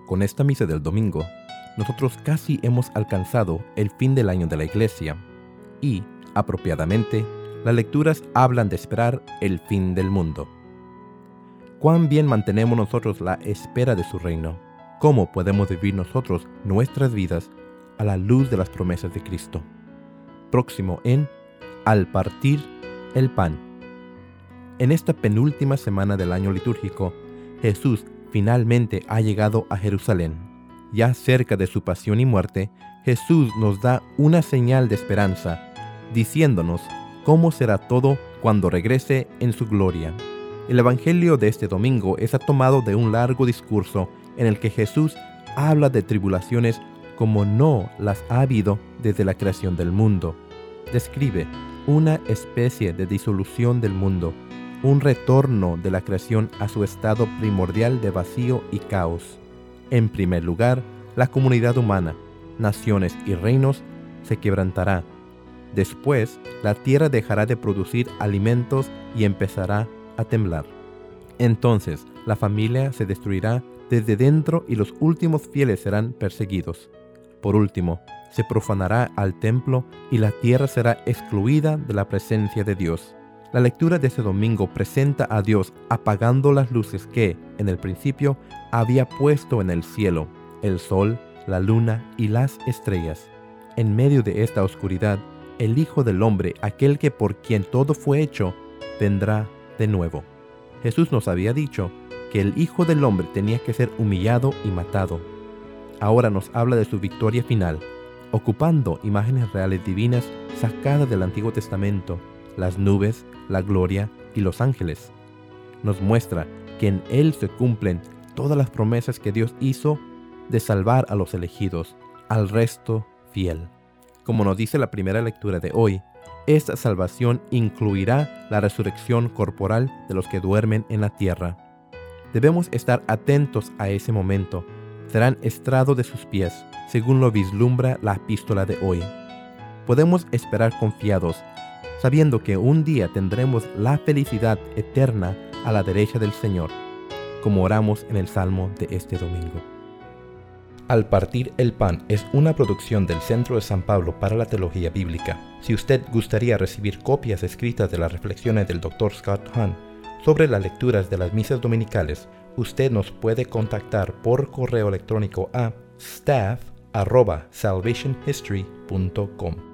Con esta misa del domingo, nosotros casi hemos alcanzado el fin del año de la Iglesia y, apropiadamente, las lecturas hablan de esperar el fin del mundo. ¿Cuán bien mantenemos nosotros la espera de su reino? ¿Cómo podemos vivir nosotros nuestras vidas a la luz de las promesas de Cristo? Próximo en Al partir el pan. En esta penúltima semana del año litúrgico, Jesús finalmente ha llegado a Jerusalén. Ya cerca de su pasión y muerte, Jesús nos da una señal de esperanza, diciéndonos cómo será todo cuando regrese en su gloria. El Evangelio de este domingo está tomado de un largo discurso en el que Jesús habla de tribulaciones como no las ha habido desde la creación del mundo. Describe una especie de disolución del mundo, un retorno de la creación a su estado primordial de vacío y caos. En primer lugar, la comunidad humana, naciones y reinos se quebrantará. Después, la tierra dejará de producir alimentos y empezará a temblar. Entonces, la familia se destruirá desde dentro y los últimos fieles serán perseguidos. Por último, se profanará al templo y la tierra será excluida de la presencia de Dios. La lectura de este domingo presenta a Dios apagando las luces que, en el principio, había puesto en el cielo, el sol, la luna y las estrellas. En medio de esta oscuridad, el Hijo del Hombre, aquel que por quien todo fue hecho, vendrá de nuevo. Jesús nos había dicho que el Hijo del Hombre tenía que ser humillado y matado. Ahora nos habla de su victoria final, ocupando imágenes reales divinas sacadas del Antiguo Testamento, las nubes, la gloria y los ángeles. Nos muestra que en Él se cumplen todas las promesas que Dios hizo de salvar a los elegidos, al resto fiel. Como nos dice la primera lectura de hoy, esta salvación incluirá la resurrección corporal de los que duermen en la tierra. Debemos estar atentos a ese momento. Serán estrado de sus pies, según lo vislumbra la epístola de hoy. Podemos esperar confiados, sabiendo que un día tendremos la felicidad eterna a la derecha del Señor, como oramos en el Salmo de este domingo. Al partir el pan es una producción del Centro de San Pablo para la Teología Bíblica. Si usted gustaría recibir copias escritas de las reflexiones del Dr. Scott Hahn sobre las lecturas de las misas dominicales, usted nos puede contactar por correo electrónico a staff@salvationhistory.com.